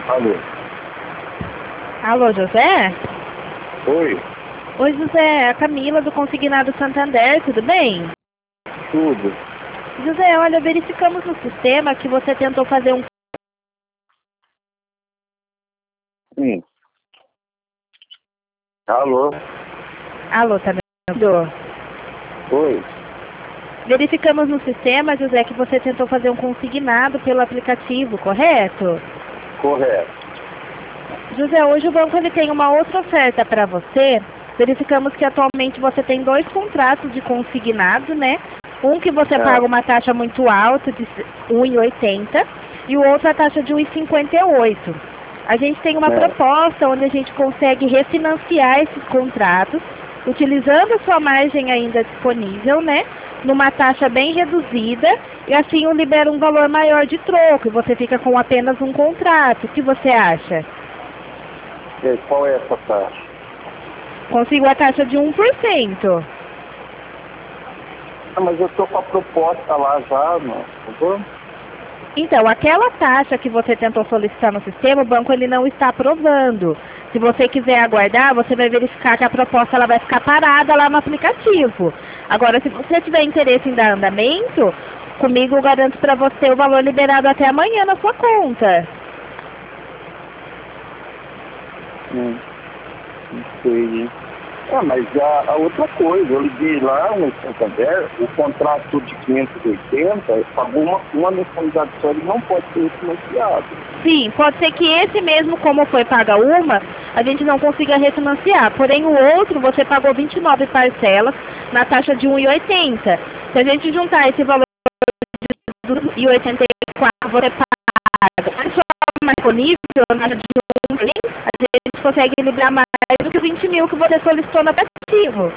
Alô? Alô, José? Oi? Oi, José, é a Camila do Consignado Santander, tudo bem? Tudo? José, olha, verificamos no sistema que você tentou fazer um... Sim. Alô? Alô, tá me ouvindo? Oi? Verificamos no sistema, José, que você tentou fazer um consignado pelo aplicativo, correto? Correto. José, hoje o banco ele tem uma outra oferta para você. Verificamos que atualmente você tem 2 contratos de consignado, né? Um que você paga uma taxa muito alta de 1,80 e o outro a taxa de 1,58. A gente tem uma proposta onde a gente consegue refinanciar esses contratos, utilizando a sua margem ainda disponível, né? Numa taxa bem reduzida e assim libera um valor maior de troco e você fica com apenas um contrato. O que você acha? E qual é essa taxa? Consigo a taxa de 1%. Ah, mas eu estou com a proposta lá já, não. Por favor? Então, aquela taxa que você tentou solicitar no sistema, o banco ele não está aprovando. Se você quiser aguardar, você vai verificar que a proposta ela vai ficar parada lá no aplicativo. Agora, se você tiver interesse em dar andamento, comigo eu garanto para você o valor liberado até amanhã na sua conta. Não sei. Ah, mas a outra coisa, eu liguei lá no Santander, o contrato de 580 pagou uma mensalidade só, ele não pode ser refinanciado. Sim, pode ser que esse mesmo, como foi paga uma, a gente não consiga refinanciar. Porém, o outro, você pagou 29 parcelas na taxa de 1,80. Se a gente juntar esse valor de 1,84, você paga só mais disponível na taxa de 1,20, a gente consegue liberar mais do que 20 mil que você solicitou no aplicativo.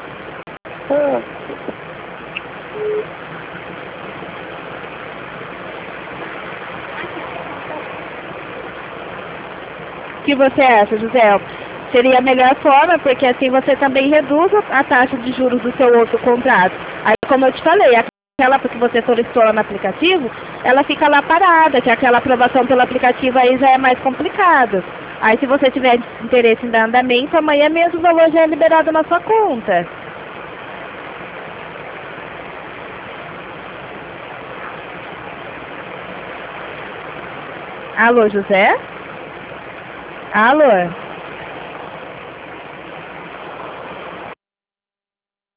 O que você acha, José? Seria a melhor forma, porque assim você também reduz a taxa de juros do seu outro contrato. Aí, como eu te falei, aquela que você solicitou lá no aplicativo, ela fica lá parada, que aquela aprovação pelo aplicativo aí já é mais complicado. Aí, se você tiver interesse em dar andamento, amanhã mesmo o valor já é liberado na sua conta. Alô, José? Alô?